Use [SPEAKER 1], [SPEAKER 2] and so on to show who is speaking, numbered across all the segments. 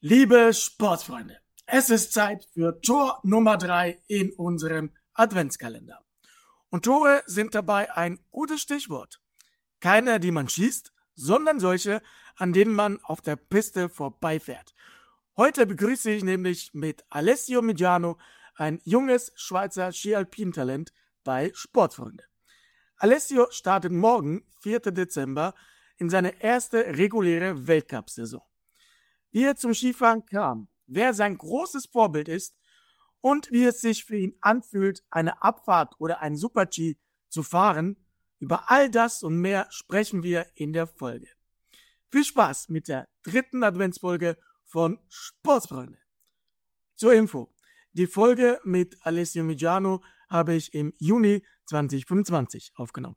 [SPEAKER 1] Liebe Sportfreunde, es ist Zeit für Tor Nummer 3 in unserem Adventskalender. Und Tore sind dabei ein gutes Stichwort. Keine, die man schießt, sondern solche, an denen man auf der Piste vorbeifährt. Heute begrüße ich nämlich mit Alessio Migiano ein junges Schweizer Ski-Alpin-Talent bei Sportfreunde. Alessio startet morgen, 4. Dezember, in seine erste reguläre Weltcup-Saison. Wie er zum Skifahren kam, wer sein großes Vorbild ist und wie es sich für ihn anfühlt, eine Abfahrt oder einen Super-G zu fahren, über all das und mehr sprechen wir in der Folge. Viel Spaß mit der 3. Adventsfolge von Sportsfreunde. Zur Info: Die Folge mit Alessio Migiano habe ich im Juni 2025 aufgenommen.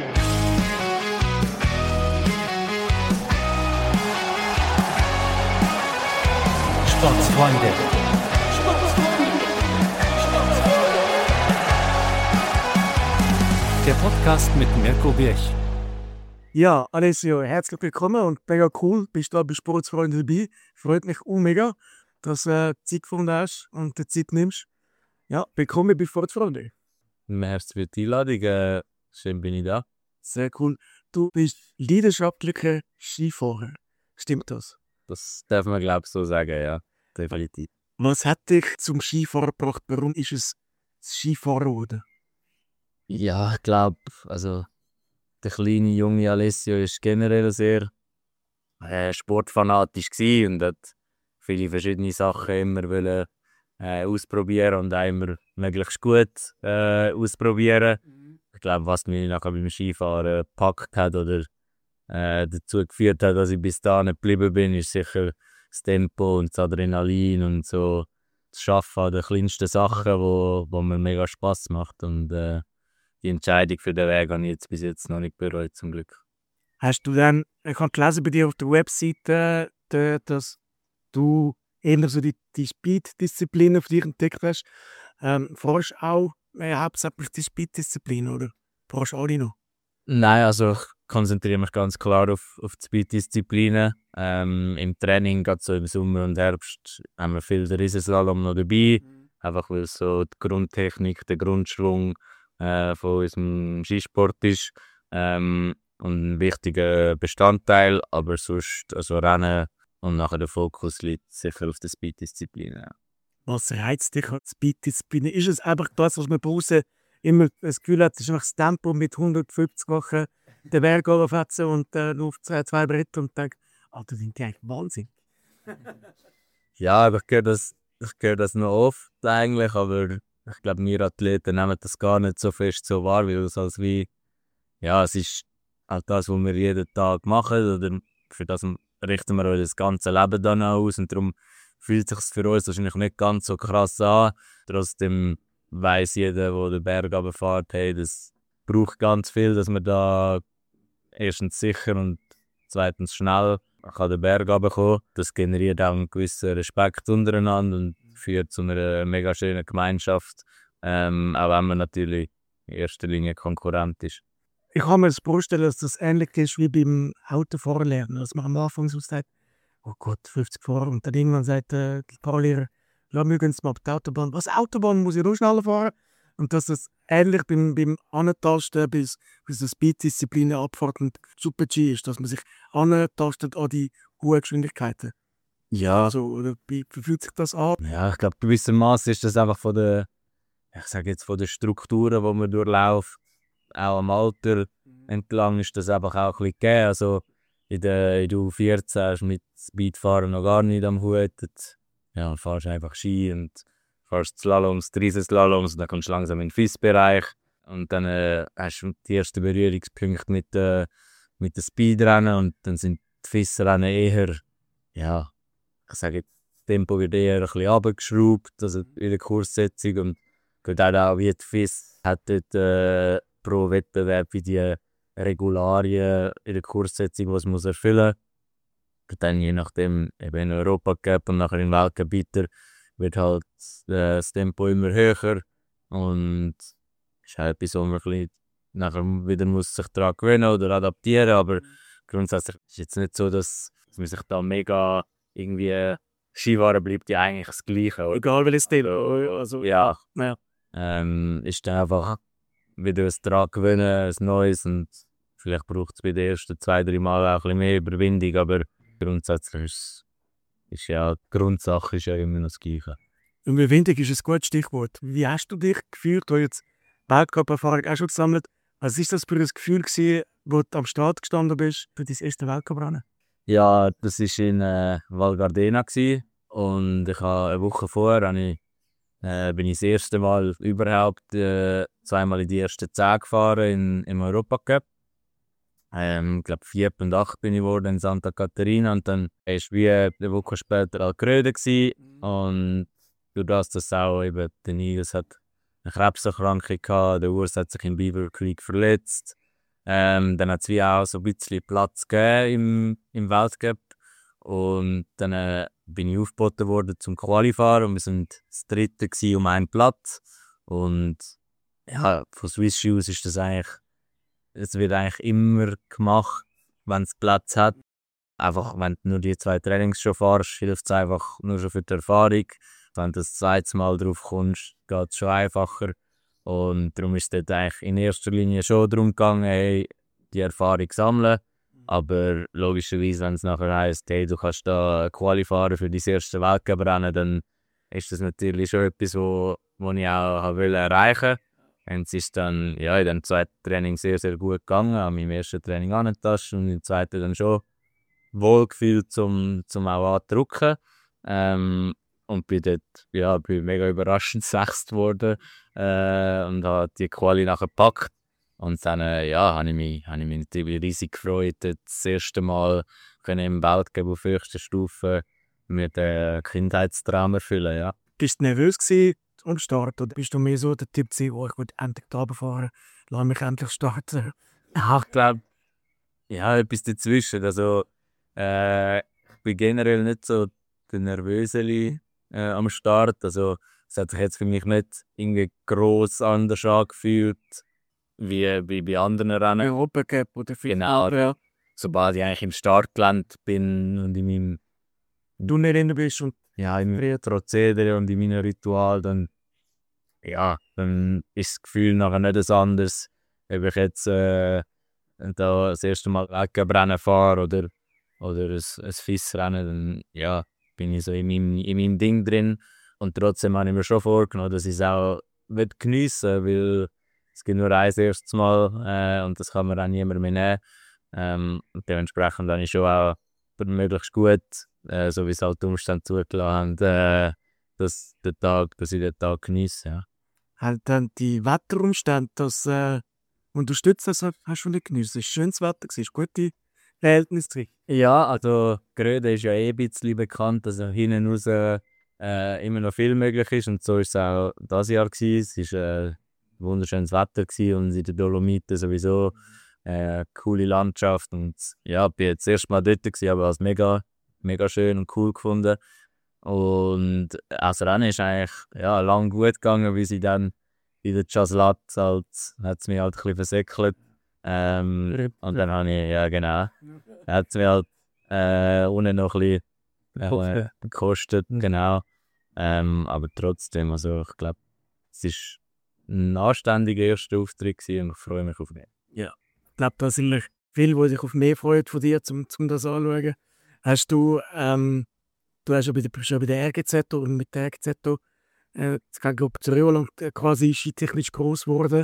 [SPEAKER 2] Sportsfreunde. Der Podcast mit Mirko Birch.
[SPEAKER 1] Ja, Alessio, herzlich willkommen und mega cool, bist du da bei Sportsfreunde dabei. Freut mich mega, dass du Zeit gefunden hast und die Zeit nimmst. Ja, willkommen bei Sportsfreunde.
[SPEAKER 3] Merci für die Einladung. Schön bin ich da.
[SPEAKER 1] Sehr cool. Du bist leidenschaftlicher Skifahrer. Stimmt das?
[SPEAKER 3] Das darf man, glaube ich, so sagen, ja. Definitiv.
[SPEAKER 1] Was hat dich zum Skifahren gebracht? Warum ist es das Skifahren geworden?
[SPEAKER 3] Ja, ich glaube, also der kleine junge Alessio ist generell sehr sportfanatisch gewesen und hat viele verschiedene Sachen immer wollen, ausprobieren und auch immer möglichst gut ausprobieren. Ich glaube, was mich nachher beim Skifahren gepackt hat oder dazu geführt hat, dass ich bis dahin nicht geblieben bin, ist sicher das Tempo und das Adrenalin und so das Schaffen an den kleinsten Sachen, wo mir mega Spass macht. Und die Entscheidung für den Weg habe ich jetzt bis jetzt noch nicht bereut, zum Glück.
[SPEAKER 1] Hast du dann, ich habe gelesen bei dir auf der Webseite, dass du eher so die Speed-Disziplin für dich entdeckt hast. Fahrst du auch hauptsächlich die Speed-Disziplin, oder? Fahrst du alle noch?
[SPEAKER 3] Nein, also ich konzentriere mich ganz klar auf die Speed-Disziplinen. Im Training, gerade so im Sommer und Herbst, haben wir viel den Riesenslalom noch dabei. Einfach weil es so die Grundtechnik, der Grundschwung von unserem Skisport ist. Und ein wichtiger Bestandteil, aber sonst also Rennen und nachher der Fokus liegt sicher auf der Speed-Disziplinen. Ja.
[SPEAKER 1] Was reizt dich an Speed-Disziplin? Ist es einfach das, was man draußen immer das Gefühl hat, es ist einfach das Tempo mit 150 machen, den Berg runterfetzen und auf zwei Bretter und denke, Alter, sind die eigentlich Wahnsinn.
[SPEAKER 3] Ja, aber ich höre das noch oft eigentlich, aber ich glaube, wir Athleten nehmen das gar nicht so fest so wahr, weil es als wie, ja, es ist halt das, was wir jeden Tag machen, oder für das richten wir uns das ganze Leben dann auch aus und darum fühlt es sich für uns wahrscheinlich nicht ganz so krass an. Trotzdem weiss jeder, der den Berg runterfährt, hey, das braucht ganz viel, dass man da erstens sicher und zweitens schnell kann den Berg runterkommen. Das generiert auch einen gewissen Respekt untereinander und führt zu einer mega schönen Gemeinschaft, auch wenn man natürlich in erster Linie Konkurrent ist.
[SPEAKER 1] Ich kann mir das vorstellen, dass das ähnlich ist wie beim Autofahren lernen. Dass man am Anfang so sagt, oh Gott, 50 fahren und dann irgendwann sagt der Fahrlehrer, lass mich uns mal auf die Autobahn. Was, Autobahn muss ich noch schneller fahren? Und dass das ähnlich beim Antasten bis eine Speed-Disziplin Abfahrt und Super-G ist, dass man sich antastet an die hohen Geschwindigkeiten.
[SPEAKER 3] Ja.
[SPEAKER 1] So, oder wie fühlt sich das an?
[SPEAKER 3] Ja, ich glaube, gewissermaßen ist das einfach von der, ich sage jetzt von der Strukturen, die man durchläuft, auch am Alter entlang ist das einfach auch ein bisschen gegeben. Also in der U14 hast du mit Speedfahren noch gar nicht am Hut. Ja, fährst einfach Ski und fährst Slaloms, Riesenslaloms und dann kommst du langsam in den FIS-Bereich. Und dann hast du die ersten Berührungspunkte mit den Speedrennen und dann sind die FIS-Rennen eher, ja, ich sage jetzt, das Tempo wird eher ein bisschen runtergeschraubt, also in der Kurssetzung. Und gerade auch wie die FIS hat dort pro Wettbewerb wie die Regularien in der Kurssetzung, die es muss erfüllen muss. Dann je nachdem eben in Europa Cup und nachher in Weltgebieten wird halt das Tempo immer höher und ist halt etwas, wo man ein bisschen nachher wieder muss sich daran gewöhnen oder adaptieren, aber grundsätzlich ist es jetzt nicht so, dass man sich da mega irgendwie Skifahren bleibt ja eigentlich das Gleiche. Oder?
[SPEAKER 1] Egal welches Stil. Also,
[SPEAKER 3] Ja.
[SPEAKER 1] ja.
[SPEAKER 3] Ist dann einfach wieder ein dran gewöhnen, ein Neues, und vielleicht braucht es bei den ersten 2-3 Mal auch ein bisschen mehr Überwindung, aber grundsätzlich ist ja, die Grundsache ist ja immer noch das Gleiche.
[SPEAKER 1] Überwindung ist ein gutes Stichwort. Wie hast du dich gefühlt, du hast jetzt Weltcup-Erfahrung auch schon gesammelt? Was war das für ein Gefühl gewesen, wo du am Start gestanden bist für dein erste Weltcup-Rennen?
[SPEAKER 3] Ja, das war in Val Gardena gewesen, und ich habe eine Woche vorher bin ich das erste Mal überhaupt zweimal in die ersten 10 gefahren im Europacup. Ich glaube 4. und 8. bin ich geworden in Santa Caterina, und dann war wie eine Woche später Alcröde gewesen. Und durch das auch eben der Nils hat eine Krebserkrankung gehabt, der Urs hat sich im Beaver Creek verletzt. Dann hat es wie auch so ein bisschen Platz gegeben im Weltcup. Und dann bin ich aufgeboten worden zum Qualifahren, und wir sind das Dritte gewesen um einen Platz. Und ja, von Swiss Ski aus ist das eigentlich, es wird eigentlich immer gemacht, wenn es Platz hat. Einfach, wenn du nur die 2 Trainings schon fährst, hilft es einfach nur schon für die Erfahrung. Wenn du das zweites Mal drauf kommst, geht es schon einfacher. Und darum ist es dort eigentlich in erster Linie schon darum gegangen, hey, die Erfahrung sammeln. Aber logischerweise, wenn es nachher heisst, hey, du kannst da Quali fahren für dein erste Weltcup-Rennen, dann ist das natürlich schon etwas, was ich auch erreichen wollte. Und es ist dann in dem zweiten Training sehr, sehr gut gegangen. An meinem ersten Training angetastet und im zweiten dann schon wohlgefühlt, zum auch anzudrücken. Und bin dort mega überraschend 6. geworden und habe die Quali nachher gepackt. Und dann habe ich mich natürlich riesig gefreut, das erste Mal im Weltcup auf höchster Stufe mir den Kindheitstraum erfüllen. Ja.
[SPEAKER 1] Bist du nervös gewesen am Start, oder bist du mehr so der Typ gewesen, ich will endlich da fahren, lass mich endlich starten?
[SPEAKER 3] Ja, ich glaube, etwas dazwischen. Also, ich bin generell nicht so der Nervöseli am Start. Also, es hat sich jetzt für mich nicht irgendwie gross anders angefühlt wie bei anderen Rennen.
[SPEAKER 1] Europacup oder viel.
[SPEAKER 3] Genau.
[SPEAKER 1] Ja.
[SPEAKER 3] Sobald ich eigentlich im Startgelände bin und in meinem
[SPEAKER 1] Du nicht drin bist und
[SPEAKER 3] im Prozedere und in meinem Ritual, dann ist das Gefühl nachher nicht ein anderes, ob ich jetzt da das erste Mal Weltcup-Rennen fahre oder ein FIS-Rennen, dann bin ich so in meinem Ding drin. Und trotzdem habe ich mir schon vorgenommen, dass ich es auch geniessen will, weil es gibt nur ein erstes Mal und das kann man auch niemand mehr nehmen. Und dementsprechend habe ich schon auch möglichst gut, so wie es halt die Umstände zugelassen haben, dass ich den Tag genieße. Ja.
[SPEAKER 1] Hat dann die Wetterumstände das unterstützt, das hast du nicht genossen? Es war schönes Wetter, es war gute Verhältnisse drin.
[SPEAKER 3] Ja, also Gröde ist ja ein bisschen bekannt, dass hinten raus immer noch viel möglich ist, und so war es auch dieses Jahr gewesen. Es war wunderschönes Wetter gewesen, und in den Dolomiten sowieso coole Landschaft, und bin jetzt das erste Mal dort gewesen, aber es mega, mega schön und cool gefunden. Und das Rennen ist eigentlich lang gut gegangen, wie sie dann in der Chasselat hat es mich halt ein bisschen versäckelt. Und dann habe ich, hat es mich halt unten noch ein bisschen gekostet, genau. Aber trotzdem, also ich glaube, es war ein anständiger erster Auftritt gewesen, und ich freue mich auf mehr.
[SPEAKER 1] Ja, ich glaube, da sind noch viele, die sich auf mehr freuen von dir, um das anzuschauen. Hast du, du hast ja schon bei der RGZ und mit der RGZ ich glaube, Tirol quasi skitechnisch groß geworden.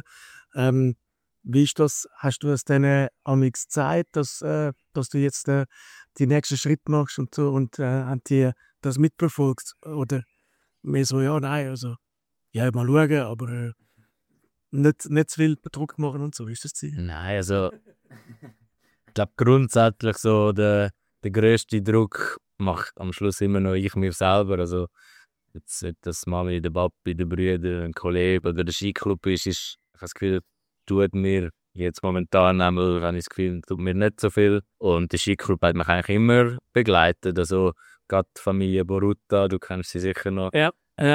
[SPEAKER 1] Wie ist das? Hast du es denen amigs gezeigt, dass du jetzt die nächsten Schritt machst und so, und haben die das mitverfolgt? Oder mehr so, nein, also mal schauen, aber nicht zu viel Druck machen und so, ist das Ziel?
[SPEAKER 3] Nein, also ich glaube grundsätzlich so der grösste Druck macht am Schluss immer noch ich mir selber. Also jetzt, ob das Mami, der Papi, der Brüder, ein Kollege oder der Skiclub ist, ich habe das Gefühl, tut mir jetzt momentan einmal, habe ich das Gefühl, tut mir nicht so viel. Und der Skiclub hat mich eigentlich immer begleitet. Also gerade die Familie Boruta, du kennst sie sicher noch.
[SPEAKER 1] Ja.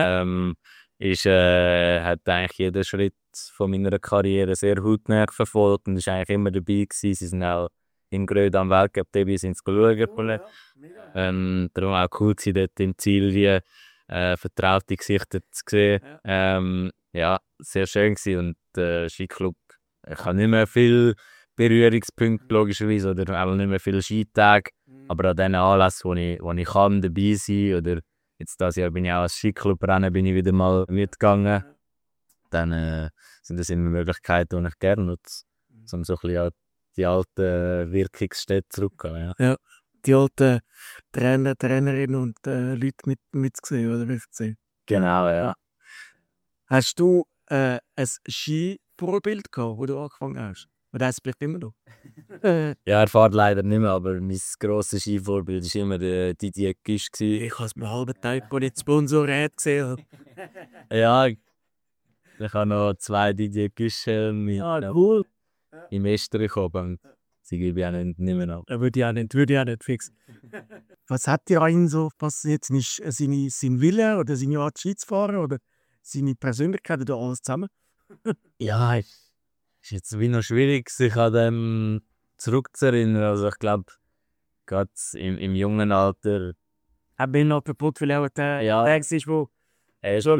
[SPEAKER 3] Hat eigentlich jeden Schritt von meiner Karriere sehr hautnah verfolgt und ist eigentlich immer dabei gewesen. Sie sind auch in Gröd am Weltcup-Debüt sind zu schauen. Darum auch cool gewesen, dort im Ziel wie vertraute Gesichter zu sehen. Ja, sehr schön gewesen. Und der Skiclub, ich habe nicht mehr viele Berührungspunkte logischerweise oder auch nicht mehr viele Skitage, aber an den Anlässen, wo ich kann dabei sein oder jetzt dieses Jahr bin ich auch als Skiclub-Rennen wieder mal mitgegangen, dann sind das immer Möglichkeiten, die ich gerne nutze, um so ein bisschen an die alten Wirkungsstätte zurückzugehen. Ja.
[SPEAKER 1] Die alten Trainer, Trainerinnen und Leute mitzusehen oder mitgesehen.
[SPEAKER 3] Genau, ja.
[SPEAKER 1] Hast du ein Skivorbild gehabt, wo du angefangen hast? Oder hast du vielleicht immer noch?
[SPEAKER 3] Ja, er fährt leider nicht mehr, aber mein grosses Skivorbild war immer der Didier Güsch.
[SPEAKER 1] Ich habe es mir halben Tag, als ich die Sponsoren gesehen habe.
[SPEAKER 3] Ja, ich habe noch 2 Didier Güsch-Helme
[SPEAKER 1] Cool.
[SPEAKER 3] im Estrich oben. Sie gebe ich auch nicht mehr ab.
[SPEAKER 1] Würde ich auch nicht fix. Was hat dir einen so fasziniert? Sein Wille oder seine Art Ski zu fahren oder seine Persönlichkeit oder alles zusammen?
[SPEAKER 3] Ja, ist jetzt wie noch schwierig, sich an dem zurückzuerinnern. Also ich glaube, gerade im jungen Alter.
[SPEAKER 1] Ich bin noch kaputt, weil er der Tag ist, wo
[SPEAKER 3] Er ist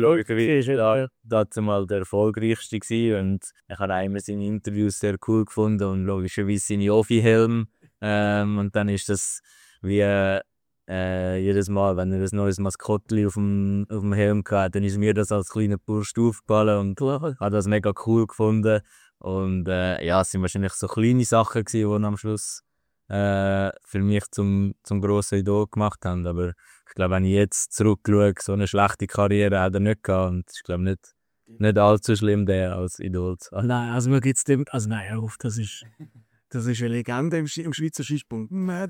[SPEAKER 3] dazu mal der erfolgreichste gewesen und ich habe auch immer seine Interviews sehr cool gefunden und logischerweise seine Ofi-Helm. Und dann ist das wie jedes Mal, wenn er ein neues Maskottchen auf dem Helm hatte, dann ist mir das als kleiner Bursch aufgefallen und habe das mega cool gefunden. Und es sind wahrscheinlich so kleine Sachen gewesen, die am Schluss für mich zum grossen Idol gemacht haben. Aber ich glaube, wenn ich jetzt zurückschaue, so eine schlechte Karriere hat er nicht gehabt. Und ich glaube nicht allzu schlimm, der als Idol zu haben.
[SPEAKER 1] Nein, also mir geht's dem. Also nein, hör auf, das ist eine Legende im Schweizer Skisprung.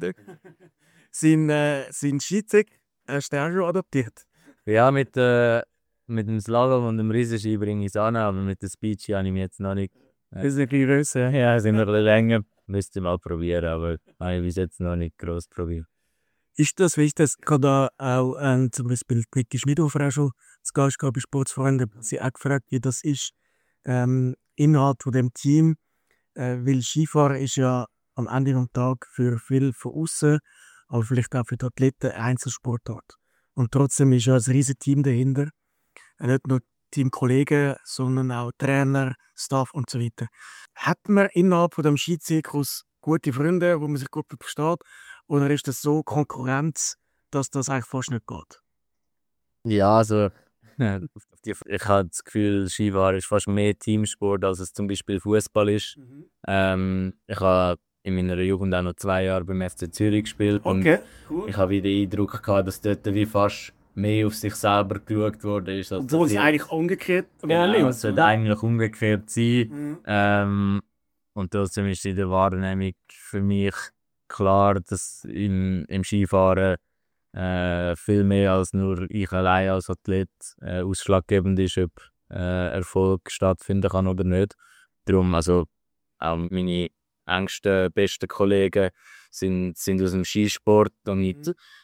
[SPEAKER 1] Sein Skizug hast du auch schon adaptiert?
[SPEAKER 3] Ja, mit dem Slalom und dem Riesenski bringe ich es an, aber mit der Speech habe ich mich jetzt noch nicht.
[SPEAKER 1] Das ist ein bisschen grösser.
[SPEAKER 3] Ja, sind noch ein bisschen länger. Müsste mal probieren, aber habe ich bis jetzt noch nicht gross probiert.
[SPEAKER 1] Ist das, wie ich das gerade auch zum Beispiel Niki Schmidhofer auch schon zu Gast gehabt bei Sportsfreunden, sie auch gefragt, wie das ist innerhalb von dem Team, weil Skifahren ist ja am Ende des Tages für viele von außen, aber vielleicht auch für die Athleten eine Einzelsportart. Und trotzdem ist ja ein riesiges Team dahinter. Nicht nur Teamkollegen, sondern auch Trainer, Staff und so weiter. Hat man innerhalb von dem Skizirkus gute Freunde, wo man sich gut versteht? Oder ist das so Konkurrenz, dass das eigentlich fast nicht geht?
[SPEAKER 3] Ja, also ich habe das Gefühl, Skifahren ist fast mehr Teamsport, als es zum Beispiel Fußball ist. Ich habe in meiner Jugend auch noch 2 Jahre beim FC Zürich gespielt.
[SPEAKER 1] Okay,
[SPEAKER 3] und
[SPEAKER 1] cool.
[SPEAKER 3] Ich habe wieder den Eindruck gehabt, dass dort wie fast mehr auf sich selber geschaut wurde.
[SPEAKER 1] Obwohl es eigentlich umgekehrt
[SPEAKER 3] wäre. Es sollte eigentlich umgekehrt sein. Und trotzdem ist in der Wahrnehmung für mich klar, dass im Skifahren viel mehr als nur ich allein als Athlet ausschlaggebend ist, ob Erfolg stattfinden kann oder nicht. Darum, also auch meine engsten, besten Kollegen sind aus dem Skisport und ich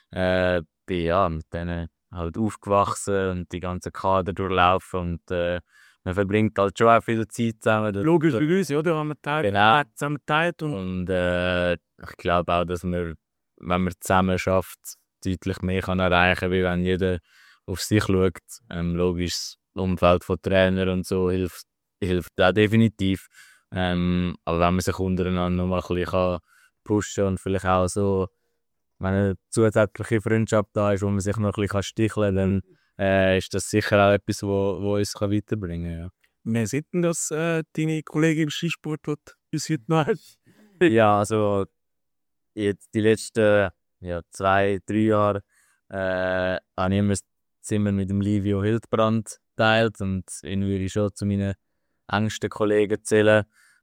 [SPEAKER 3] bin ja mit denen halt aufgewachsen und die ganzen Kader durchlaufen und man verbringt halt schon auch viel Zeit zusammen.
[SPEAKER 1] Logischerweise, oder? Haben wir zusammen geteilt. Und
[SPEAKER 3] ich glaube auch, dass man, wenn man zusammen schafft, deutlich mehr kann erreichen kann, wie wenn jeder auf sich schaut. Logisch, das Umfeld von Trainern und so hilft auch definitiv. Aber wenn man sich untereinander noch mal ein bisschen pushen kann und vielleicht auch so, wenn eine zusätzliche Freundschaft da ist, wo man sich noch ein bisschen sticheln kann, dann ist das sicher auch etwas, wo uns weiterbringen kann. Ja.
[SPEAKER 1] Wer sind denn das deine Kollegen im Skisport, die bis heute noch hast?
[SPEAKER 3] Ja, also jetzt die letzten 2-3 Jahre habe ich immer das Zimmer mit dem Livio Hildbrand geteilt und ihn würde ich schon zu meinen engsten Kollegen zählen.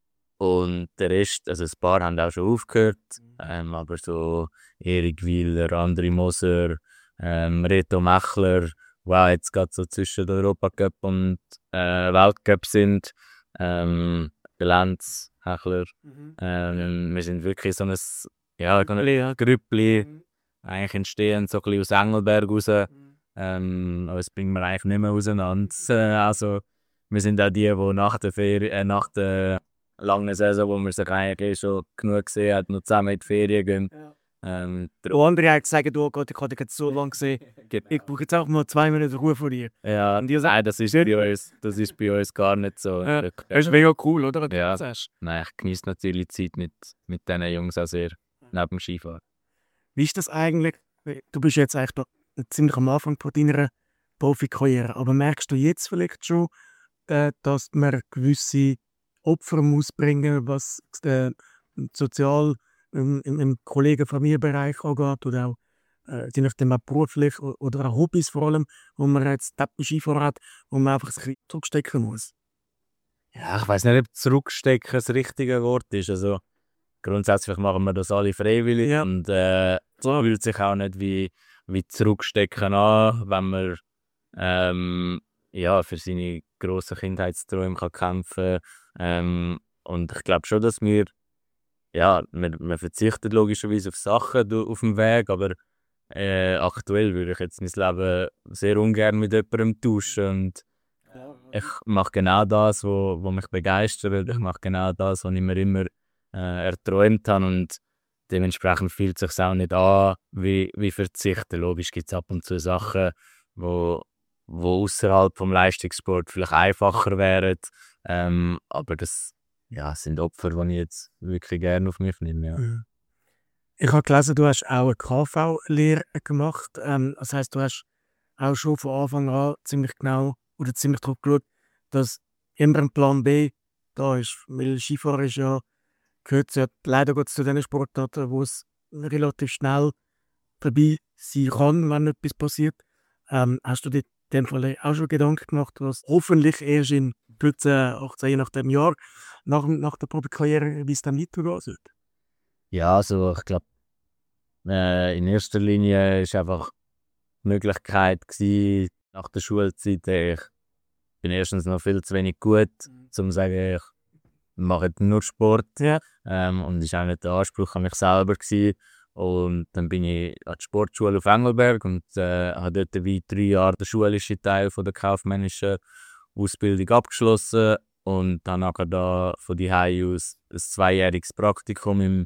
[SPEAKER 3] Und der Rest, also ein paar haben auch schon aufgehört, aber so Erik Wieler, André Moser, Reto Mechler, die auch jetzt gerade so zwischen der Europacup und Weltcup sind, Lenz, Hechler. Wir sind wirklich so ein Grüppli, eigentlich entstehen so ein bisschen aus Engelberg raus, aber es bringt man eigentlich nicht mehr auseinander. Also wir sind auch die nach der langen Saison, wo man sich eigentlich schon genug gesehen hat, noch zusammen in die Ferien gehen.
[SPEAKER 1] Ja.
[SPEAKER 4] Der andere hat gesagt, du Gott, ich habe dich jetzt so lange gesehen. Ich brauche jetzt auch mal 2 Minuten Ruhe von dir.
[SPEAKER 3] Ja,
[SPEAKER 4] Und ihr sagt,
[SPEAKER 3] nein, das ist bei uns gar nicht so.
[SPEAKER 4] Ja. Das ist mega cool, oder?
[SPEAKER 3] Ja.
[SPEAKER 4] Sagst.
[SPEAKER 3] Nein, ich genieße natürlich die Zeit mit diesen Jungs auch sehr, neben dem Skifahren.
[SPEAKER 4] Wie ist das eigentlich? Du bist jetzt eigentlich da ziemlich am Anfang von deiner Profikarriere, aber merkst du jetzt vielleicht schon, dass man gewisse Opfer muss bringen, was sozial im Kollegen-Familienbereich angeht oder auch je nachdem auch beruflich oder auch Hobbys vor allem, wo man jetzt Skifahren hat, wo man einfach ein bisschen zurückstecken muss?
[SPEAKER 3] Ja, ich weiß nicht, ob zurückstecken das richtige Wort ist. Also, grundsätzlich machen wir das alle freiwillig
[SPEAKER 4] Ja.
[SPEAKER 3] und fühlt sich auch nicht wie zurückstecken an, wenn man für seine grossen Kindheitsträume kann kämpfen kann. Und ich glaube schon, dass wir verzichten logischerweise auf Sachen auf dem Weg, aber aktuell würde ich jetzt mein Leben sehr ungern mit jemandem tauschen. Und ich mache genau das, was mich begeistert. Ich mache genau das, was ich mir immer erträumt habe. Und dementsprechend fühlt es sich auch nicht an wie Verzichten. Logisch gibt es ab und zu Sachen, wo außerhalb vom Leistungssport vielleicht einfacher wären. Aber das sind Opfer, die ich jetzt wirklich gerne auf mich nehme. Ja.
[SPEAKER 4] Mhm. Ich habe gelesen, du hast auch eine KV-Lehre gemacht. Das heisst, du hast auch schon von Anfang an ziemlich genau oder ziemlich darauf geschaut, dass immer ein Plan B da ist. Weil Skifahren ist gehört ja leider Gottes zu den Sportarten, wo es relativ schnell vorbei sein kann, wenn etwas passiert. Hast du dir in dem Fall auch schon Gedanken gemacht, was hoffentlich erst in 15, 18, je nach dem Jahr, nach der Profikarriere, wie es dann weitergehen soll?
[SPEAKER 3] Ja, also ich glaube, in erster Linie war einfach die Möglichkeit gewesen, nach der Schulzeit, ich bin erstens noch viel zu wenig gut, um zu sagen, ich mache jetzt nur Sport.
[SPEAKER 4] Ja.
[SPEAKER 3] Und das war auch nicht der Anspruch an mich selber gewesen. Und dann bin ich an die Sportschule auf Engelberg und habe dort wie 3 Jahre den schulischen Teil von der kaufmännischen Ausbildung abgeschlossen und dann nachher da von die aus ein 2-jähriges Praktikum im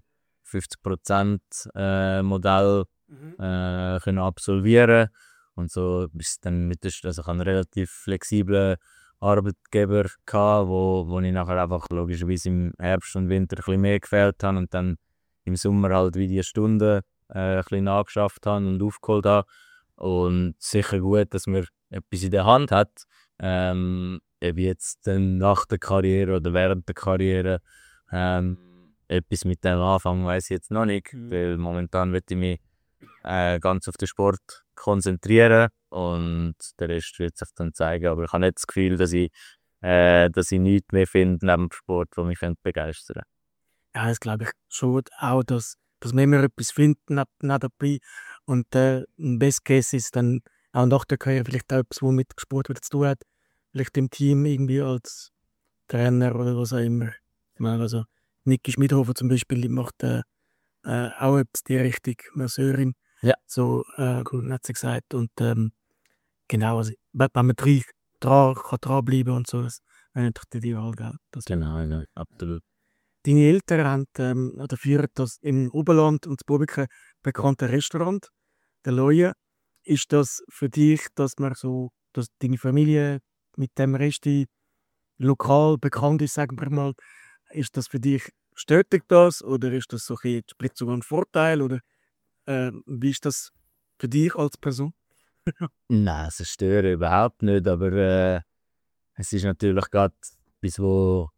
[SPEAKER 3] 50% Modell können absolvieren. Und so ist dann also ich hatte einen relativ flexiblen Arbeitgeber gehabt, wo ich nachher einfach logischerweise im Herbst und Winter ein bisschen mehr gefehlt habe und dann im Sommer halt wie die Stunden ein bisschen nachgeschafft habe und aufgeholt habe. Und sicher gut, dass man etwas in der Hand hat, ob jetzt dann nach der Karriere oder während der Karriere etwas mit dem anfangen, weiß ich jetzt noch nicht, weil momentan möchte ich mich ganz auf den Sport konzentrieren und der Rest wird sich dann zeigen. Aber ich habe nicht das Gefühl, dass ich nichts mehr finde neben dem Sport, das mich begeistern könnte.
[SPEAKER 4] Ja, das glaube ich schon auch, dass wir immer etwas finden dabei. Und im Best Case ist dann auch nach der Karriere vielleicht auch etwas, was mit Sport wieder zu tun hat. Vielleicht im Team irgendwie als Trainer oder was auch immer. Ich meine, also Niki Schmidhofer zum Beispiel macht auch etwas in die Richtung, Masseurin.
[SPEAKER 3] Ja.
[SPEAKER 4] So hat sie gesagt. Und genau, also, wenn man dranbleiben und so, das wäre natürlich die Wahl, gell?
[SPEAKER 3] Genau, ja, absolut.
[SPEAKER 4] Deine Eltern führen das im Oberland und Bobiken bekannte Restaurant, der Leue. Ist das für dich, dass deine Familie mit dem Resti lokal bekannt ist, sagen wir mal, ist das für dich, stört dich das oder ist das so ein spricht sogar ein Vorteil oder wie ist das für dich als Person?
[SPEAKER 3] Nein, es stört überhaupt nicht, aber es ist natürlich gerade etwas, wo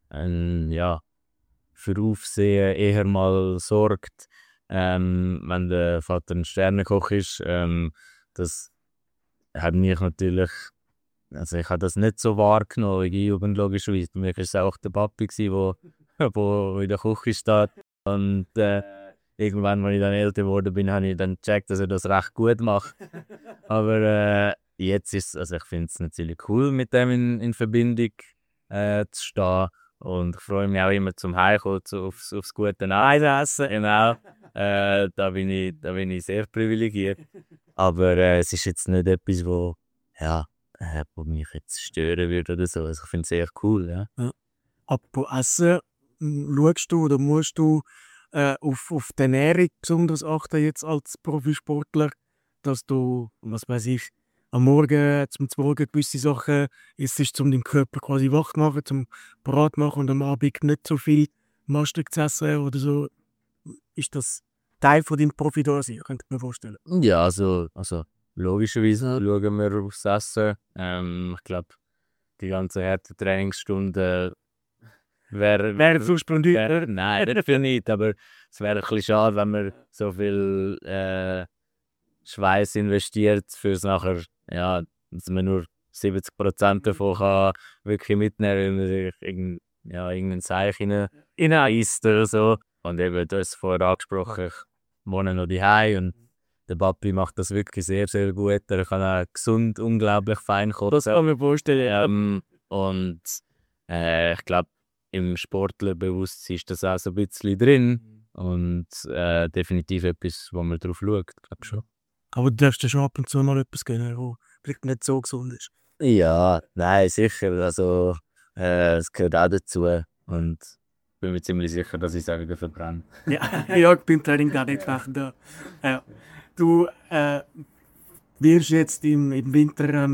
[SPEAKER 3] für Aufsehen eher mal sorgt, wenn der Vater ein Sternekoch ist. Das hat mich natürlich, also ich habe das nicht so wahrgenommen in der Jugend logischerweise. Für mich war es auch der Papi, der in der Küche steht. Und irgendwann, als ich dann älter geworden bin, habe ich dann gecheckt, dass er das recht gut macht. Aber jetzt ist es, also ich finde es natürlich cool, mit dem in Verbindung zu stehen. Und ich freue mich auch immer zum Heimkommen, aufs gute Essen. Genau. Da bin ich sehr privilegiert. Aber es ist jetzt nicht etwas, wo mich jetzt stören würde oder so. Also ich finde es sehr cool. Ja.
[SPEAKER 4] Apropos Essen, schaust du oder musst du auf die Ernährung besonders achten jetzt als Profisportler, dass du, was weiß ich, am Morgen zum Morgen gewisse Sachen isst, um den Körper quasi wach zu machen, zum parat machen und am Abend nicht so viel Masten zu essen oder so. Ist das Teil von deinem Profi-Dasein, könnte ich mir vorstellen.
[SPEAKER 3] Ja, also logischerweise schauen wir aufs Essen. Ich glaube, die ganze harte Trainingsstunde wäre
[SPEAKER 4] suspendiert.
[SPEAKER 3] nein, dafür nicht, aber es wäre ein bisschen schade, wenn man so viel Schweiß investiert, fürs nachher, ja, dass man nur 70% davon kann wirklich mitnehmen, wenn man sich irgendeinen Seich isst oder so. Und eben, du hast es vorher angesprochen, ich wohne noch daheim und der Papi macht das wirklich sehr, sehr gut. Er kann auch gesund, unglaublich fein kochen.
[SPEAKER 4] Das kann ich mir vorstellen.
[SPEAKER 3] Und ich glaube, im Sportlerbewusstsein ist das auch so ein bisschen drin. Und definitiv etwas, wo man drauf schaut, glaube schon.
[SPEAKER 4] Aber du darfst dir schon ab und zu mal etwas gönnen, was vielleicht nicht so gesund ist.
[SPEAKER 3] Ja, nein, sicher. Also, es gehört auch dazu. Und ich bin mir ziemlich sicher, dass ich es auch wieder verbrenne.
[SPEAKER 4] Ja, beim Training gar nicht machen. Da. Ja. Du wirst jetzt im Winter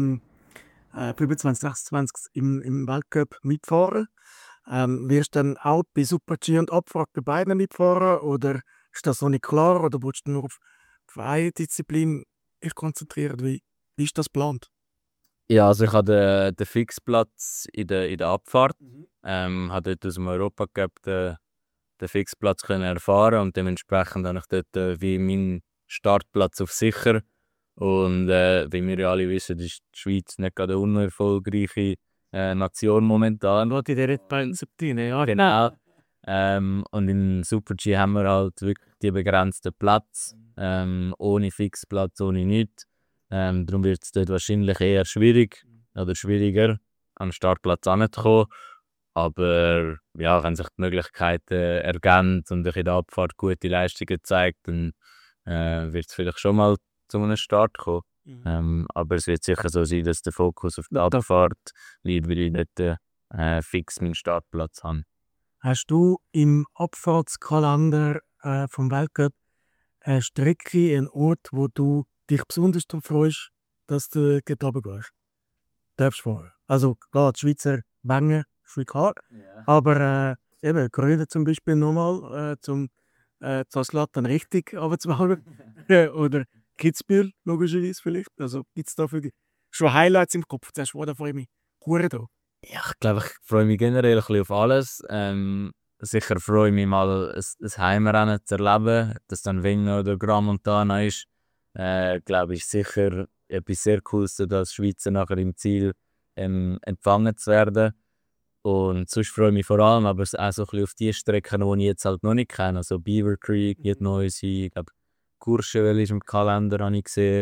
[SPEAKER 4] 25, 26 im Weltcup mitfahren. Wirst du dann auch bei Super-G und Abfahrt bei beiden mitfahren? Oder ist das noch nicht klar? Oder willst du nur auf eine Disziplin konzentrieren? Wie ist das geplant?
[SPEAKER 3] Ja, also ich habe den Fixplatz in der Abfahrt. Habe dort aus dem Europacup den Fixplatz können erfahren und dementsprechend habe ich dort wie meinen Startplatz auf sicher. Und wie wir ja alle wissen, ist die Schweiz nicht gerade eine unerfolgreiche Nation momentan.
[SPEAKER 4] Wollte ich dir nicht bei uns ja.
[SPEAKER 3] Genau. Und in Super-G haben wir halt wirklich die begrenzten Platz. Ohne Fixplatz, ohne nichts. Darum wird es dort wahrscheinlich eher schwierig oder schwieriger, an den Startplatz anzukommen. Aber ja, wenn sich die Möglichkeiten ergeben und ich in der Abfahrt gute Leistungen zeigt, dann wird es vielleicht schon mal zu einem Start kommen. Aber es wird sicher so sein, dass der Fokus auf die Abfahrt liegt, weil ich nicht fix meinen Startplatz habe.
[SPEAKER 4] Hast du im Abfahrtskalender vom Weltcup eine Strecke, einen Ort, wo du dich besonders darauf freust, dass du dort runtergehst? Darfst fahren. Also klar, die Schweizer Wengen, klar.
[SPEAKER 3] Ja.
[SPEAKER 4] Aber eben, Grüne zum Beispiel nochmal, zum Zazlatten richtig runterzumachen. Oder Kitzbühel, logischerweise vielleicht. Also gibt es dafür schon Highlights im Kopf? Zuerst, da freue ich mich da.
[SPEAKER 3] Ja, ich glaube, ich freue mich generell ein bisschen auf alles. Sicher freue ich mich mal, ein Heimrennen zu erleben, dass dann Wengen oder Gran Montana ist. Glaube ich sicher etwas sehr Cooles, da als Schweizer nachher im Ziel empfangen zu werden. Und sonst freue ich mich vor allem aber auch so ein bisschen auf die Strecken, die ich jetzt halt noch nicht kenne. Also Beaver Creek wird neu sein, ich glaube Courchevel ist im Kalender, habe ich gesehen.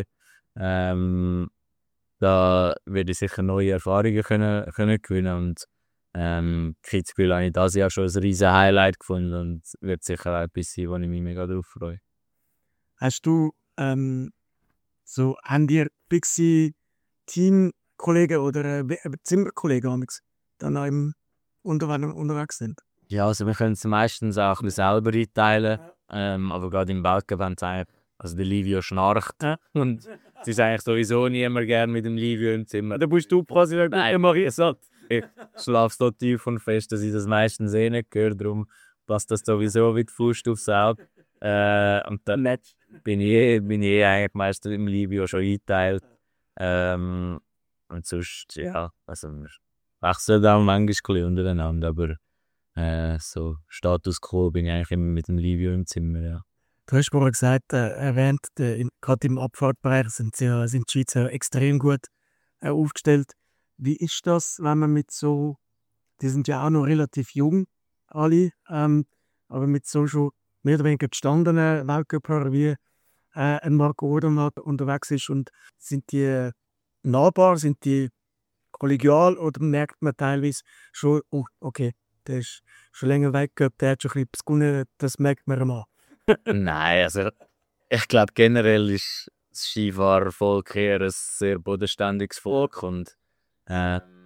[SPEAKER 3] Da werde ich sicher neue Erfahrungen können gewinnen und Kitzbühel habe ich dieses Jahr schon ein riesen Highlight gefunden und wird sicher auch etwas sein, wo ich mich mega drauf freue.
[SPEAKER 4] Hast du haben dir fixe Teamkollegen oder Zimmerkollegen dann auch unterwegs sind?
[SPEAKER 3] Ja, also wir können es meistens auch ein bisschen selber einteilen, aber gerade im Weltcup haben sie eigentlich, also der Livio schnarcht und es ist eigentlich sowieso niemand gerne mit dem Livio im Zimmer.
[SPEAKER 4] Da musst du quasi sagen,
[SPEAKER 3] nein,
[SPEAKER 4] mach ich es halt.
[SPEAKER 3] Ich schlafe so tief und fest, dass ich das meistens eh nicht höre, darum passt das sowieso wie die Faust aufs Auge. Und dann bin ich eigentlich meistens im Livio schon eingeteilt. Und sonst, ja, also wir wechseln auch manchmal ein bisschen untereinander, aber so Status quo bin ich eigentlich immer mit dem Livio im Zimmer, ja.
[SPEAKER 4] Du hast vorhin gesagt, erwähnt, gerade im Abfahrtbereich sind die Schweizer extrem gut aufgestellt. Wie ist das, wenn man mit so, die sind ja auch noch relativ jung, alle, aber mit so schon mehr oder weniger gestandenen Weltcup-Fahrern wie ein Marco Odermatt unterwegs ist und sind die nahbar, sind die kollegial oder merkt man teilweise schon, oh, okay, der ist schon länger Weltcup, der hat schon ein bisschen gewonnen, das merkt man am an.
[SPEAKER 3] Nein, also ich glaube generell ist das Skifahrervolk eher ein sehr bodenständiges Volk und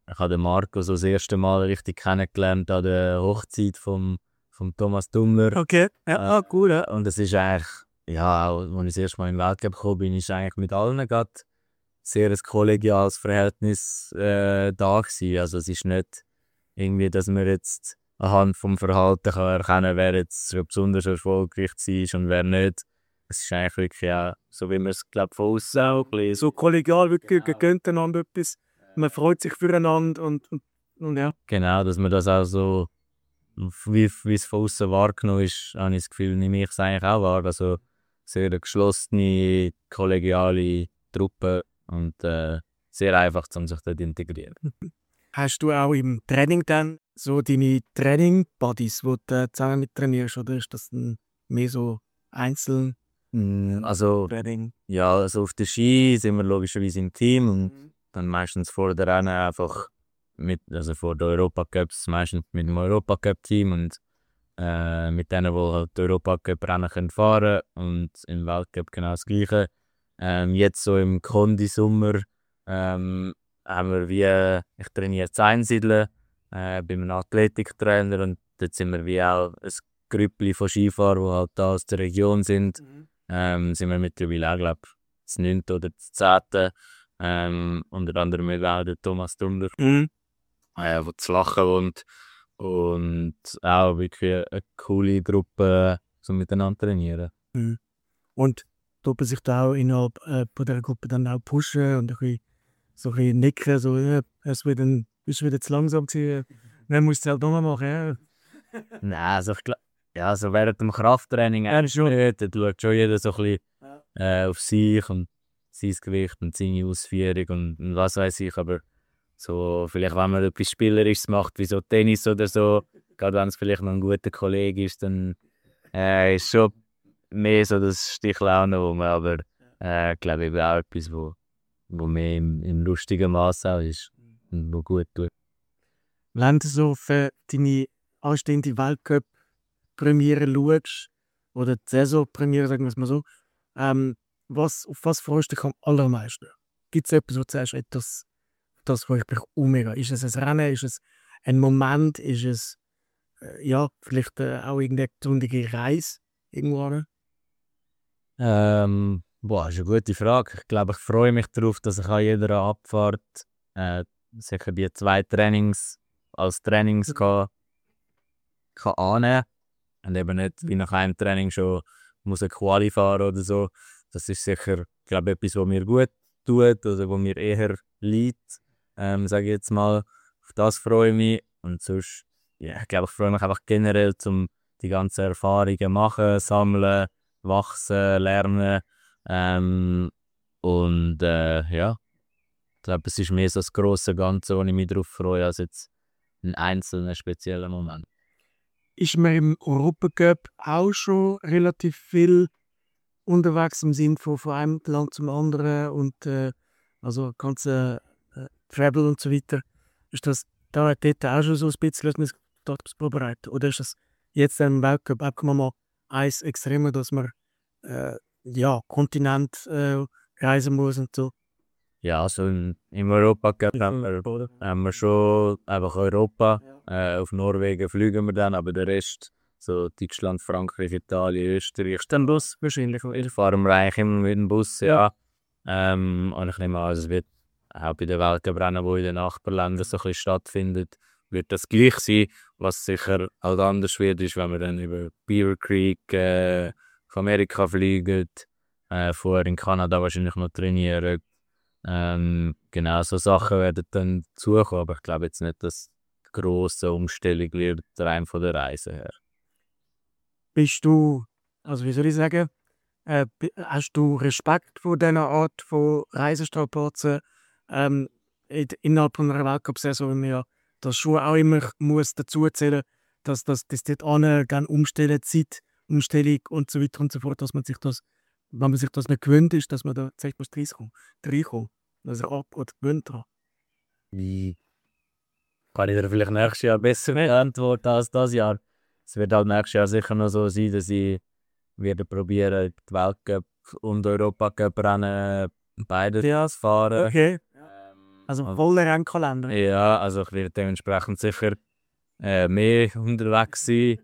[SPEAKER 3] Ich habe den Marco so das erste Mal richtig kennengelernt an der Hochzeit vom Thomas Dummler.
[SPEAKER 4] Okay, ja, cool, ja.
[SPEAKER 3] Und es ist eigentlich, ja, auch als ich das erste Mal in den Weltcup gekommen bin, ist eigentlich mit allen gerade sehr ein kollegiales Verhältnis da gewesen. Also es ist nicht irgendwie, dass man jetzt anhand vom Verhalten kann erkennen, wer jetzt so besonders erfolgreich war und wer nicht. Es ist eigentlich wirklich auch, so wie man es, glaube von außen auch ein bisschen
[SPEAKER 4] So kollegial, wirklich gönnt einander etwas. Man freut sich füreinander und ja.
[SPEAKER 3] Genau, dass man das auch so, wie es von außen wahrgenommen ist, habe ich das Gefühl, nehme ich es eigentlich auch wahr. Also sehr eine geschlossene, kollegiale Truppe und sehr einfach, um sich dort zu integrieren.
[SPEAKER 4] Hast du auch im Training dann so deine Training-Buddies, die du zusammen mit trainierst, oder ist das dann mehr so einzeln
[SPEAKER 3] Also,
[SPEAKER 4] Training?
[SPEAKER 3] ja, also auf der Ski sind wir logischerweise im Team und dann meistens vor der Rennen einfach also vor der Europacups meistens mit dem Europacup-Team und mit denen, die halt die Europacup-Rennen fahren können und im Weltcup genau das Gleiche. Jetzt so im Kondi-Sommer haben wir ich trainiere in Einsiedeln, bin ein Athletiktrainer und dort sind wir wie auch ein Grüppli von Skifahrern, die halt da aus der Region sind. Sind wir mittlerweile auch, glaube ich, das 9. oder das 10. Unter anderem mit auch der Thomas Dummler, der zu lachen wohnt. Und auch wirklich eine coole Gruppe so miteinander trainieren.
[SPEAKER 4] Und tut man sich da auch innerhalb von dieser Gruppe dann auch pushen und so ein bisschen nicken, so, ja, es wird dann, bist du wieder zu langsam gewesen, dann musst du es halt nochmal machen, ja.
[SPEAKER 3] Nein, also ich glaube, ja, so während dem Krafttraining
[SPEAKER 4] schon.
[SPEAKER 3] nicht, da schaut schon jeder so ein bisschen auf sich und sein Gewicht und seine Ausführung und was weiß ich, aber so, vielleicht wenn man etwas Spielerisches macht, wie so Tennis oder so, gerade wenn es vielleicht noch ein guter Kollege ist, dann ist schon mehr so das Stichlaune rum, aber glaube ich auch etwas, wo mehr im lustigen Maß auch ist und wo gut tut.
[SPEAKER 4] Wenn du so für deine anstehende Weltcup-Premiere schaust, oder die Saison-Premiere, sagen wir es mal so, auf was freust du dich am allermeisten? Gibt es etwas, wo du sagst, das freue ich mich mega? Ist es ein Rennen, ist es ein Moment, ist es vielleicht auch irgendeine besondere Reise irgendwo hin?
[SPEAKER 3] Das ist eine gute Frage. Ich glaube, ich freue mich darauf, dass ich an jeder Abfahrt sicher die 2 Trainings als Trainings kann annehmen und eben nicht wie nach einem Training schon muss eine Quali fahren oder so. Das ist sicher, glaube ich, etwas, was mir gut tut oder was mir eher liegt. Sage ich jetzt mal, auf das freue ich mich. Und sonst, ja, ich glaube, ich freue mich einfach generell, um die ganzen Erfahrungen machen, sammeln, wachsen, lernen. Ja, ich glaube, es ist mehr so das grosse Ganze, wo ich mich darauf freue, als jetzt einen einzelnen speziellen Moment.
[SPEAKER 4] Ist man im Europacup auch schon relativ viel unterwegs im Sinne von einem Land zum anderen und also ganze Travel und so weiter? Ist das dort auch schon so ein bisschen, dass man sich dort vorbereitet? Oder ist das jetzt im Weltcup einfach mal eins extremer, dass man Kontinent reisen muss und so?
[SPEAKER 3] Ja, also im Europacup haben wir schon einfach Europa. Auf Norwegen fliegen wir dann, aber der Rest, so Deutschland, Frankreich, Italien, Österreich,
[SPEAKER 4] Dann Bus wahrscheinlich.
[SPEAKER 3] fahren wir eigentlich immer mit dem Bus. Ja. Und ich nehme an, es wird auch bei den Weltcuprennen, die in den Nachbarländern so ein bisschen stattfindet, wird das gleich sein. Was sicher halt anders wird, ist, wenn wir dann über Beaver Creek von Amerika fliegen, vorher in Kanada wahrscheinlich noch trainieren. Genau, so Sachen werden dann zukommen, aber ich glaube jetzt nicht, dass die grosse Umstellung wird, rein von der Reise her.
[SPEAKER 4] Bist du, also wie soll ich sagen, hast du Respekt vor dieser Art von Reisestrapazen innerhalb von einer Weltcup-Saison, wenn man ja das schon auch immer muss dazu zählen, dass das dort gerne umstellen, Zeitumstellung und so weiter und so fort, dass man sich das, wenn man sich das nicht gewöhnt ist, dass man da zuerst muss reinkommen, dass er ab oder gewöhnt hat.
[SPEAKER 3] Wie kann ich dir vielleicht nächstes Jahr besser antworten als dieses Jahr? Es wird halt nächstes Jahr sicher noch so sein, dass ich werde probieren, die Weltcup und Europacup-Rennen beide zu fahren.
[SPEAKER 4] Okay. Also voller Rennkalender.
[SPEAKER 3] Ja, also ich werde dementsprechend sicher mehr unterwegs sein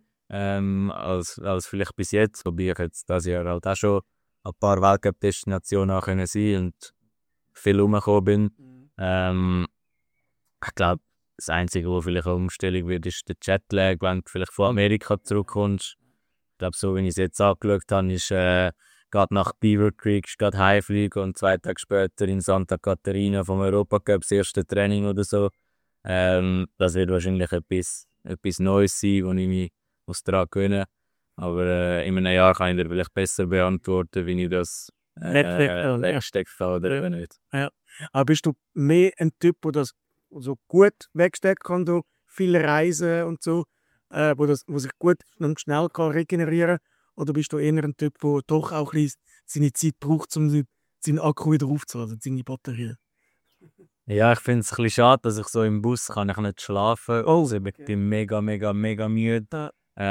[SPEAKER 3] als vielleicht bis jetzt. Wobei ich jetzt dieses Jahr halt auch schon ein paar Weltcup-Destinationen auch können sein und viel rumgekommen bin. Ich glaube, das Einzige, wo vielleicht eine Umstellung wird, ist der Jetlag, wenn du vielleicht von Amerika zurückkommst. Ich glaube, so wie ich es jetzt angeschaut habe, ist gerade nach Beaver Creek gerade heimfliegen und 2 Tage später in Santa Catarina vom Europacup das erste Training oder so. Das wird wahrscheinlich etwas Neues sein, wo ich mich daran gewöhnen muss. Aber in einem Jahr kann ich dir vielleicht besser beantworten, wie ich das wegsteckt oder nicht.
[SPEAKER 4] Ja. Aber bist du mehr ein Typ, der das so gut wegstecken kann, durch viele Reisen und so, wo sich gut und schnell kann regenerieren kann? Oder bist du eher ein Typ, der doch auch ein bisschen seine Zeit braucht, um seinen Akku wieder aufzuladen, seine Batterie?
[SPEAKER 3] Ja, ich finde es ein bisschen schade, dass ich so im Bus kann ich nicht schlafen kann. Also ich bin mega müde.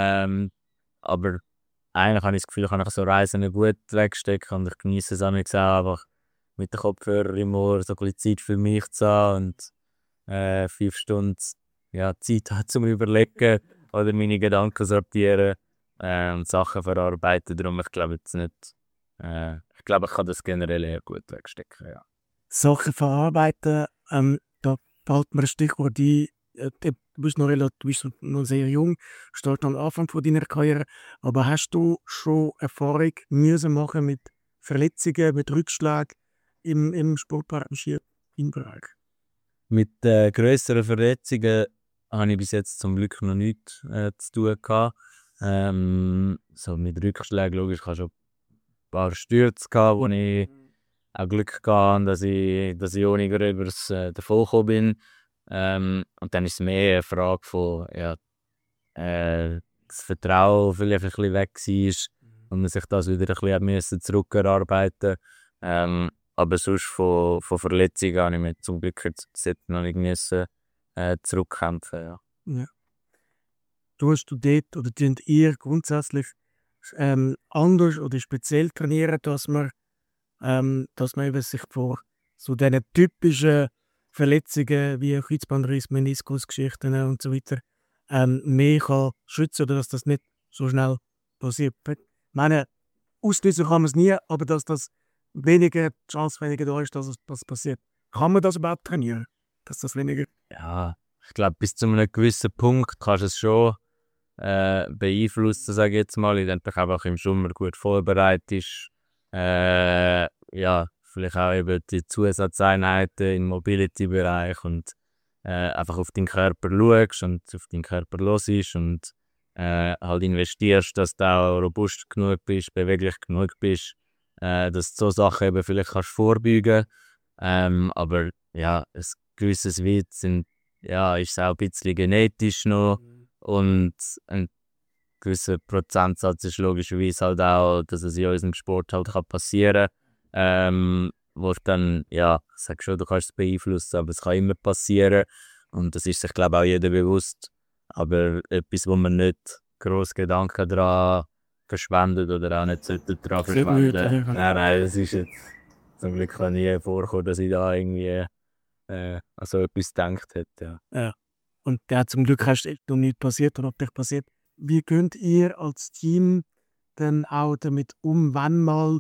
[SPEAKER 3] Aber eigentlich habe ich das Gefühl, ich kann so Reisen gut wegstecken und ich genieße es auch einfach mit den Kopfhörern im Ohr so ein bisschen Zeit für mich zu haben und 5 Stunden Zeit hat zum Überlegen oder meine Gedanken sortieren und Sachen verarbeiten. Darum, ich glaube jetzt nicht. Ich glaube, ich kann das generell eher gut wegstecken. Ja.
[SPEAKER 4] Sachen verarbeiten, da fällt mir ein Stichwort ein. Du bist noch sehr jung, stehst am Anfang von deiner Karriere, aber hast du schon Erfahrung müssen machen mit Verletzungen, mit Rückschlägen im sportpartnership Bereich?
[SPEAKER 3] Mit grösseren Verletzungen habe ich bis jetzt zum Glück noch nichts zu tun gehabt. So mit Rückschlägen, logisch, ich hatte schon ein paar Stürze gehabt, wo ich auch Glück hatte, dass ich ohne Gröbers davon gekommen bin. Und dann ist es mehr eine Frage von, das Vertrauen vielleicht ein bisschen weg war und man sich das wieder ein bisschen zurückerarbeiten musste. Aber sonst von Verletzungen habe ich mir zum Glück jetzt noch nicht müssen, zurückkämpfen. Ja.
[SPEAKER 4] Tust du dort oder tun ihr grundsätzlich anders oder speziell trainieren, dass man eben sich vor so diesen typischen Verletzungen wie Kreuzbandriss, Meniskusgeschichten und so weiter mehr kann schützen oder dass das nicht so schnell passiert? Ich meine, auslösen kann man es nie, aber dass das die Chance weniger da ist, dass das passiert. Kann man das überhaupt trainieren? Dass das weniger...
[SPEAKER 3] Ja, ich glaube, bis zu einem gewissen Punkt kannst du es schon beeinflussen, sage ich jetzt mal, indem du dich einfach im Sommer gut vorbereitest. Vielleicht auch eben die Zusatzeinheiten im Mobility-Bereich und einfach auf deinen Körper schaust und auf deinen Körper hörst und halt investierst, dass du auch robust genug bist, beweglich genug bist, dass du so Sachen eben vielleicht kannst vorbeugen. Aber ja, ein gewisses Weit ist es auch ein bisschen genetisch noch und ein gewisser Prozentsatz ist logischerweise halt auch, dass es in unserem Sport halt passieren kann. Wo dann, ich sag schon, du kannst es beeinflussen, aber es kann immer passieren und das ist sich, glaube ich, auch jeder bewusst. Aber etwas, wo man nicht gross Gedanken daran verschwendet oder auch nicht daran verschwenden. Nein, das ist jetzt zum Glück noch nie vorgekommen, dass ich da irgendwie an so etwas gedacht hätte.
[SPEAKER 4] Ja. Und zum Glück hast du nichts passiert oder dich passiert. Wie könnt ihr als Team dann auch damit wenn mal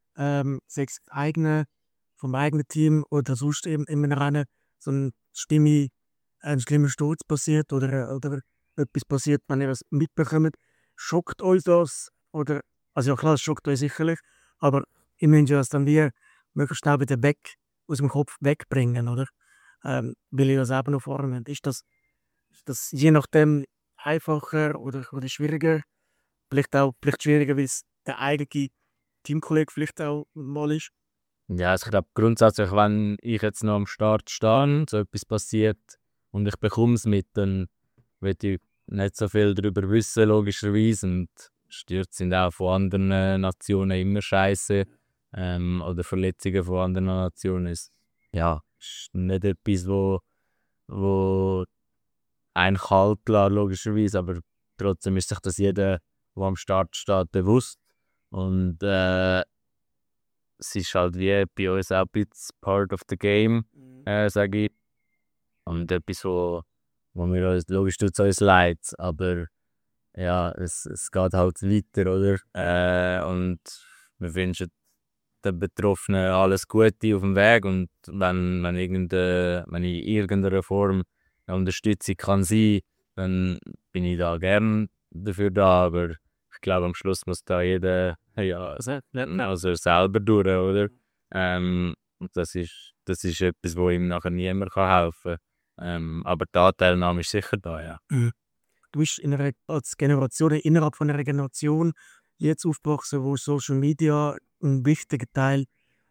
[SPEAKER 4] vom eigenen Team oder sonst in einem Rennen so ein schlimmer Sturz passiert oder etwas passiert, wenn ihr es mitbekommt? Schockt euch das? Oder, also ja klar, es schockt euch sicherlich, aber ihr müsst ja das dann wie möglichst schnell wieder aus dem Kopf wegbringen, oder? Weil ihr das eben noch vornimmt. Ist das je nachdem einfacher oder schwieriger? Vielleicht schwieriger, weil es der eigene Teamkollege vielleicht auch mal ist?
[SPEAKER 3] Ja, also ich glaube grundsätzlich, wenn ich jetzt noch am Start stehe, so etwas passiert und ich bekomme es mit, dann will ich nicht so viel darüber wissen, logischerweise. Und Stürze sind auch von anderen Nationen immer scheiße. Oder Verletzungen von anderen Nationen ist nicht etwas, wo einen kalt lässt, logischerweise. Aber trotzdem ist sich das jeder, der am Start steht, bewusst. Und es ist halt wie bei uns auch ein bisschen part of the game. sage ich. Und etwas, wo mir logisch tut es uns leid, aber ja, es geht halt weiter, oder? Und wir wünschen den Betroffenen alles Gute auf dem Weg, und wenn ich in irgendeiner Form eine Unterstützung kann sein, dann bin ich da gern dafür da, aber ich glaube, am Schluss muss da jeder also selber durch, oder? Und das ist etwas, wo ihm nachher niemand helfen kann. Aber die Anteilnahme ist sicher da, ja.
[SPEAKER 4] Du bist als Generation, innerhalb von einer Generation jetzt aufgewachsen, wo Social Media ein wichtiger Teil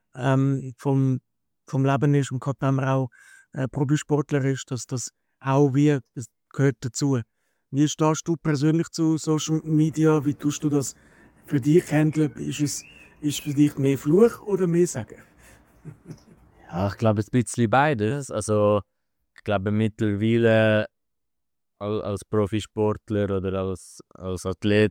[SPEAKER 4] vom Leben ist, und gerade wenn man auch Profisportler ist, dass das auch das gehört dazu. Wie stehst du persönlich zu Social Media? Wie tust du das für dich handeln? Ist für dich mehr Fluch oder mehr Segen?
[SPEAKER 3] Ja, ich glaube, ein bisschen beides. Also, ich glaube, mittlerweile als Profisportler oder als Athlet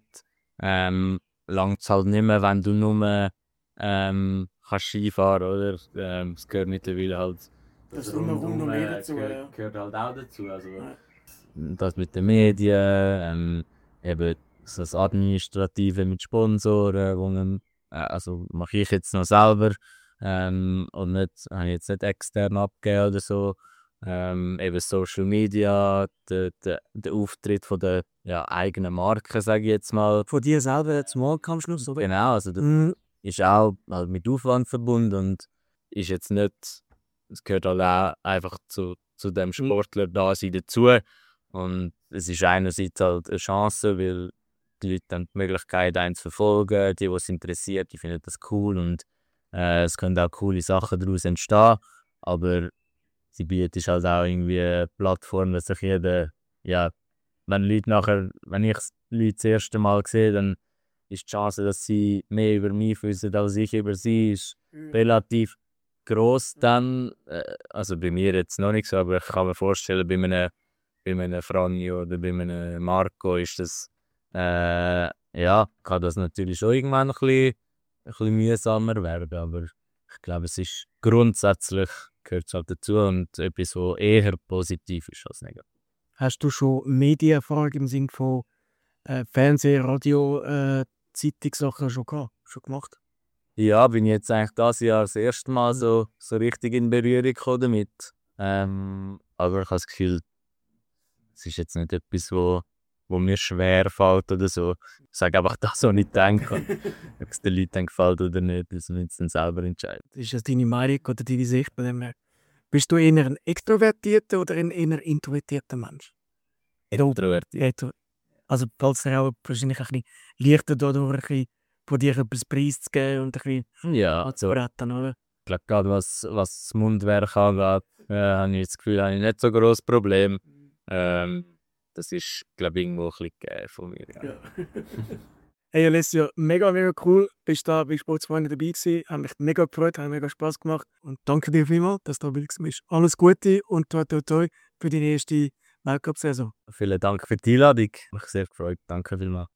[SPEAKER 3] langt es halt nicht mehr, wenn du nur kannst Skifahren, oder? Es gehört mittlerweile halt...
[SPEAKER 4] Das Drumherum noch mehr dazu,
[SPEAKER 3] gehört halt auch dazu. Also, das mit den Medien, eben das Administrative mit Sponsoren, wo man, also mache ich jetzt noch selber und habe ich jetzt nicht extern abgegeben oder so. Eben Social Media, der Auftritt von der eigenen Marke, sage ich jetzt mal.
[SPEAKER 4] Von dir selber zum Wahlkampfschluss, oder?
[SPEAKER 3] Genau, also das ist auch halt mit Aufwand verbunden und ist jetzt nicht, es gehört halt auch einfach zu dem Sportler da sein dazu. Und es ist einerseits halt eine Chance, weil die Leute haben die Möglichkeit, einen zu verfolgen, die es interessiert, die finden das cool und es können auch coole Sachen daraus entstehen. Aber sie bietet halt auch irgendwie eine Plattform, dass sich jeder, wenn ich Leute das erste Mal sehe, dann ist die Chance, dass sie mehr über mich wissen als ich über sie, ist relativ gross dann. Also bei mir jetzt noch nicht so, aber ich kann mir vorstellen, bei einem Franjo oder bei einem Marco ist das, kann das natürlich schon irgendwann ein bisschen mühsamer werden, aber ich glaube, es ist grundsätzlich gehört es halt dazu und etwas, was eher positiv ist als negativ.
[SPEAKER 4] Hast du schon Medienerfahrung im Sinne von Fernsehen, Radio, Zeitungssachen schon gemacht?
[SPEAKER 3] Ja, bin jetzt eigentlich dieses Jahr das erste Mal so richtig in Berührung gekommen damit. Aber ich habe das Gefühl, es ist jetzt nicht etwas, wo mir schwer fällt oder so. Ich sage einfach das, was ich denke. Ob es den Leuten gefällt oder nicht, das müssen sie dann selber entscheiden.
[SPEAKER 4] Ist das deine Meinung oder deine Sicht bei dem her? Bist du eher ein extrovertierter oder ein eher introvertierter Mensch?
[SPEAKER 3] Introvertiert.
[SPEAKER 4] Also falls dir auch wahrscheinlich ein bisschen leichter dadurch, ein bisschen von dir etwas preiszugeben und ein bisschen anzubreten, oder?
[SPEAKER 3] Ich glaube, gerade was das Mundwerk angeht, habe ich das Gefühl, habe ich nicht so ein grosses Problem. Das ist, glaube ich, irgendwo ein bisschen gegeben von mir. Ja.
[SPEAKER 4] Hey Alessio, mega cool, bist da bei Sportsfreunde dabei gewesen, hat mich mega gefreut, hat mega Spass gemacht und danke dir vielmals, dass du dabei bist. Alles Gute und toi toi toi für deine erste Weltcup-Saison.
[SPEAKER 3] Vielen Dank für die Einladung, mich sehr gefreut, danke vielmals.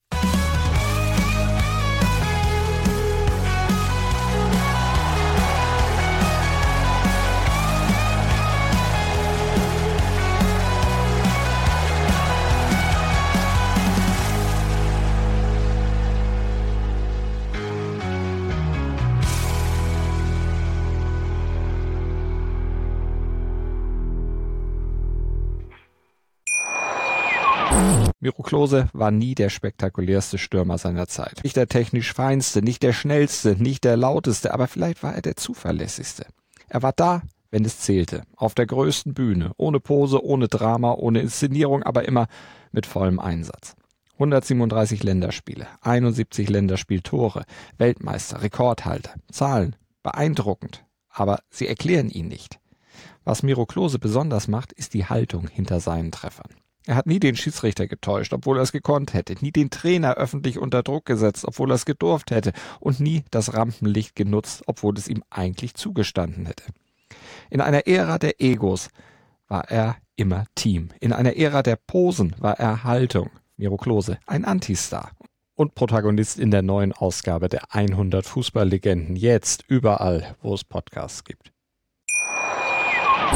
[SPEAKER 5] Miro Klose war nie der spektakulärste Stürmer seiner Zeit. Nicht der technisch feinste, nicht der schnellste, nicht der lauteste, aber vielleicht war er der zuverlässigste. Er war da, wenn es zählte, auf der größten Bühne, ohne Pose, ohne Drama, ohne Inszenierung, aber immer mit vollem Einsatz. 137 Länderspiele, 71 Länderspieltore, Weltmeister, Rekordhalter, Zahlen, beeindruckend, aber sie erklären ihn nicht. Was Miro Klose besonders macht, ist die Haltung hinter seinen Treffern. Er hat nie den Schiedsrichter getäuscht, obwohl er es gekonnt hätte, nie den Trainer öffentlich unter Druck gesetzt, obwohl er es gedurft hätte und nie das Rampenlicht genutzt, obwohl es ihm eigentlich zugestanden hätte. In einer Ära der Egos war er immer Team. In einer Ära der Posen war er Haltung. Miro Klose, ein Antistar. Und Protagonist in der neuen Ausgabe der 100 Fußballlegenden. Jetzt überall, wo es Podcasts gibt.